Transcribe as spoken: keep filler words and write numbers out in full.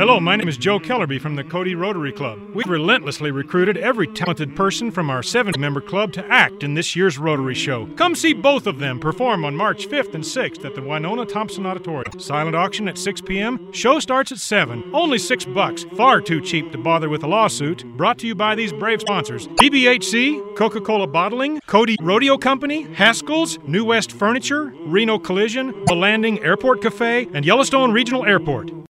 Hello, my name is Joe Kellerby from the Cody Rotary Club. We've relentlessly recruited every talented person from our seven-member club to act in this year's Rotary Show. Come see both of them perform on March fifth and sixth at the Winona Thompson Auditorium. Silent auction at six p.m. Show starts at seven. Only six bucks. Far too cheap to bother with a lawsuit. Brought to you by these brave sponsors: D B H C, Coca-Cola Bottling, Cody Rodeo Company, Haskell's, New West Furniture, Reno Collision, The Landing Airport Cafe, and Yellowstone Regional Airport.